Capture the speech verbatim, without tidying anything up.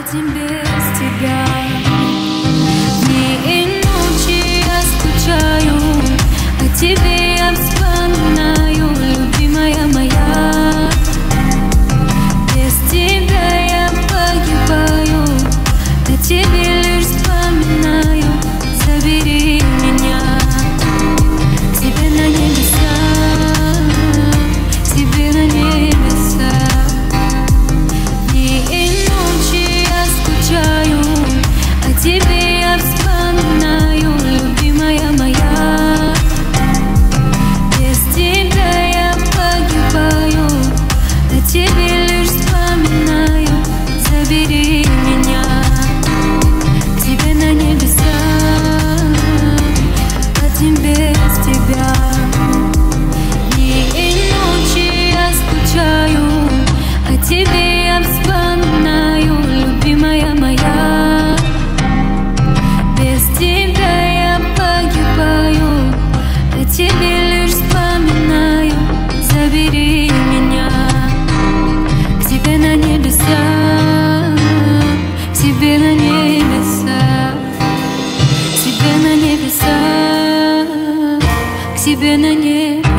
Один без тебя. Дни и ночи я скучаю, о тебе я вспоминаю, любимая моя. Без тебя я погибаю, о тебе лишь вспоминаю. Забери меня к тебе на небеса, к тебе на небеса. Дни и ночи я скучаю, о тебе я вспоминаю, любимая моя. Без тебя я погибаю, о тебе лишь вспоминаю. Забери меня к тебе на небеса, один без тебя. Дни и ночи я скучаю, о тебе я вспоминаю, любимая моя. Без тебя я погибаю, о тебе лишь вспоминаю. Забери меня к тебе на небеса, к тебе на небеса, к тебе на небеса, к тебе на небеса.